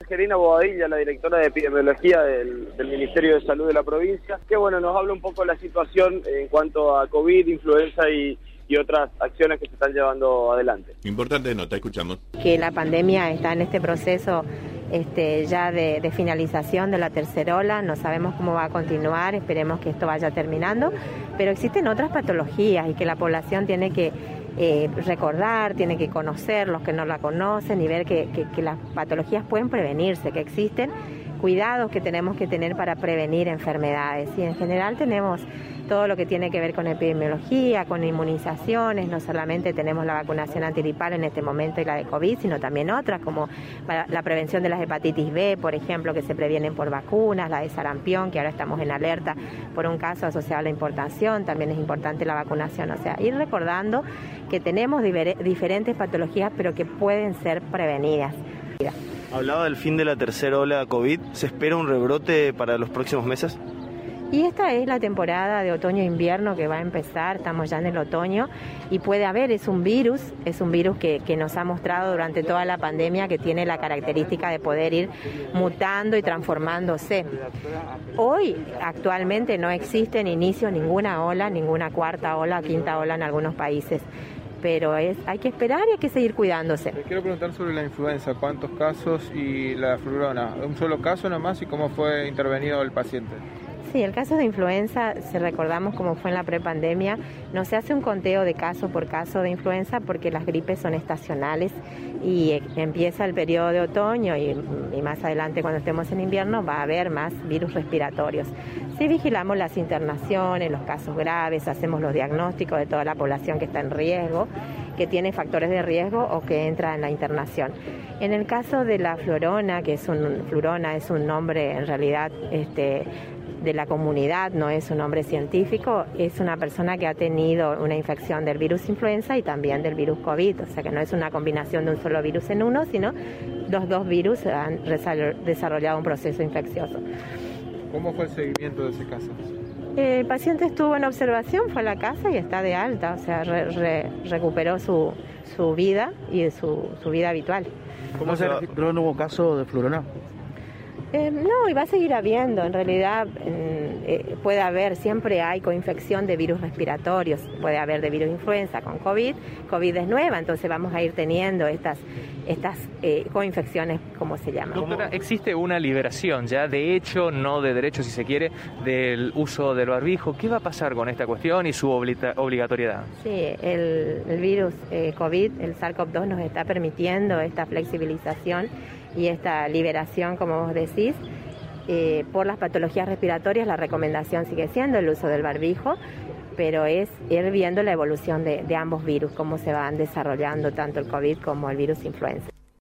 Angelina Bobadilla, la directora de epidemiología del Ministerio de Salud de la provincia, que bueno, nos habla un poco de la situación en cuanto a COVID, influenza y otras acciones que se están llevando adelante. Importante nota, escuchamos. Que la pandemia está en este proceso ya de finalización de la tercera ola, no sabemos cómo va a continuar, esperemos que esto vaya terminando, pero existen otras patologías y que la población tiene que recordar, tiene que conocer los que no la conocen y ver que las patologías pueden prevenirse, que existen cuidados que tenemos que tener para prevenir enfermedades. Y en general tenemos todo lo que tiene que ver con epidemiología, con inmunizaciones, no solamente tenemos la vacunación antigripal en este momento y la de COVID, sino también otras como la prevención de las hepatitis B, por ejemplo, que se previenen por vacunas, la de sarampión, que ahora estamos en alerta por un caso asociado a la importación, también es importante la vacunación, o sea, ir recordando que tenemos diferentes patologías, pero que pueden ser prevenidas. Hablaba del fin de la tercera ola COVID. ¿Se espera un rebrote para los próximos meses? Y esta es la temporada de otoño-invierno que va a empezar, estamos ya en el otoño y puede haber, es un virus que nos ha mostrado durante toda la pandemia que tiene la característica de poder ir mutando y transformándose. Hoy, actualmente, no existe en inicio ninguna ola, ninguna cuarta ola, quinta ola en algunos países. Pero hay que esperar y hay que seguir cuidándose. Le quiero preguntar sobre la influenza, ¿cuántos casos y la flurona? ¿Un solo caso nomás y cómo fue intervenido el paciente? Sí, el caso de influenza, si recordamos cómo fue en la prepandemia, no se hace un conteo de caso por caso de influenza porque las gripes son estacionales y empieza el periodo de otoño y más adelante cuando estemos en invierno va a haber más virus respiratorios. Sí vigilamos las internaciones, los casos graves, hacemos los diagnósticos de toda la población que está en riesgo, que tiene factores de riesgo o que entra en la internación. En el caso de la flurona, flurona es un nombre en realidad de la comunidad, no es un nombre científico, es una persona que ha tenido una infección del virus influenza y también del virus COVID, o sea que no es una combinación de un solo virus en uno, sino los dos virus han desarrollado un proceso infeccioso. ¿Cómo fue el seguimiento de ese caso? El paciente estuvo en observación, fue a la casa y está de alta, o sea, recuperó su vida y su vida habitual. ¿Cómo se registró el nuevo caso de flurona? No, y va a seguir habiendo, en realidad puede haber, siempre hay coinfección de virus respiratorios, puede haber de virus influenza con COVID es nueva, entonces vamos a ir teniendo estas coinfecciones, como se llaman. Doctora, existe una liberación ya, de hecho, no de derecho si se quiere, del uso del barbijo. ¿Qué va a pasar con esta cuestión y su obligatoriedad? Sí, el virus COVID, el SARS-CoV-2 nos está permitiendo esta flexibilización y esta liberación, como vos decís, por las patologías respiratorias. La recomendación sigue siendo el uso del barbijo, pero es ir viendo la evolución de ambos virus, cómo se van desarrollando tanto el COVID como el virus influenza.